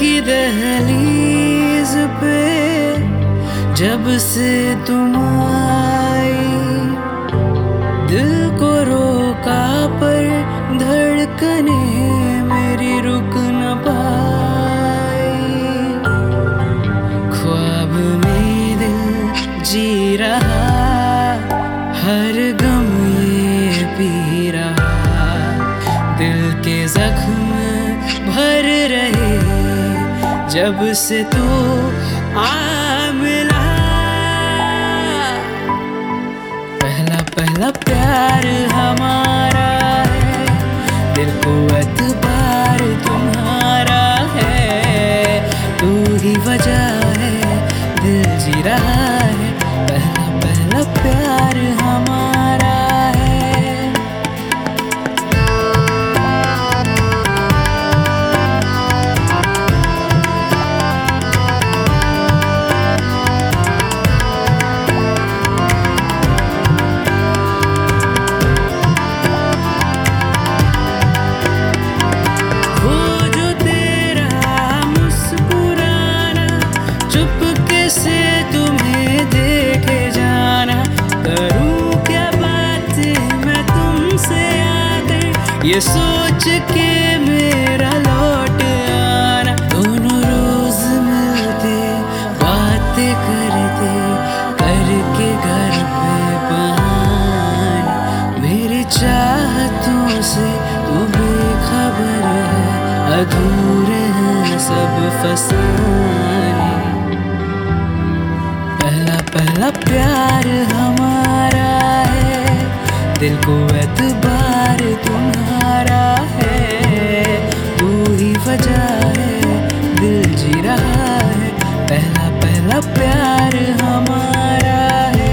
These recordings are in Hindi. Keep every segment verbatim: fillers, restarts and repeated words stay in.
की दहलीज पे जब से तुम आई, दिल को रोका पर धड़कने मेरी रुक न पाई। ख्वाब में दिल जी रहा, हर गम ये पी रहा, दिल के जख्म भर रहे जब से तू आ मिला। पहला पहला प्यार हमारा है, दिल को एतबार तुम्हारा है, तू ही वजह है दिल जी रहा है। पहला पहला प्यार हमारा है। से तुम्हें देखे जाना, करूं क्या बात मैं तुमसे आकर, ये सोच के मेरा लौट आना। दोनों रोज मिलते बातें करते करके घर पे बहाने, मेरी चाहतों से तू बेखबर है, अधूरे हैं सब फसाने। पहला प्यार हमारा है, दिल को एतबार तुम्हारा है, तू ही वजह है दिल जी रहा है। पहला पहला प्यार हमारा है।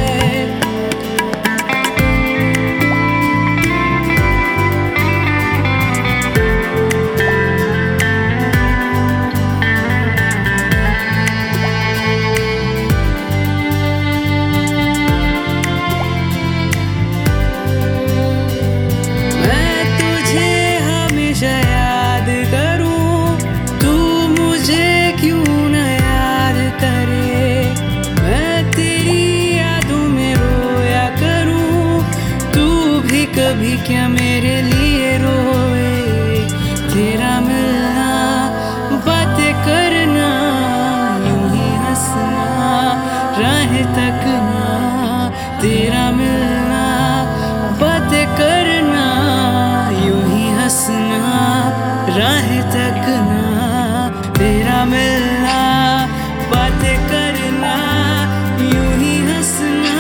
कभी क्या मेरे लिए रोए, तेरा मिलना बातें करना, यूं ही हंसना राह तकना, तेरा मिलना बातें करना, यूं ही हंसना राह तकना, तेरा मिलना बातें करना, यूं ही हंसना।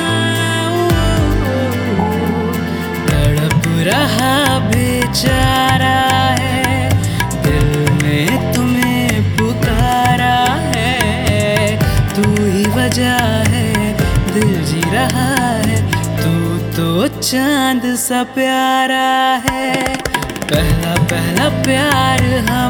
रहा बेचारा है, दिल ने तुम्हें पुकारा है, तू ही वजह है दिल जी रहा है, तू तो चांद सा प्यारा है। पहला पहला प्यार हम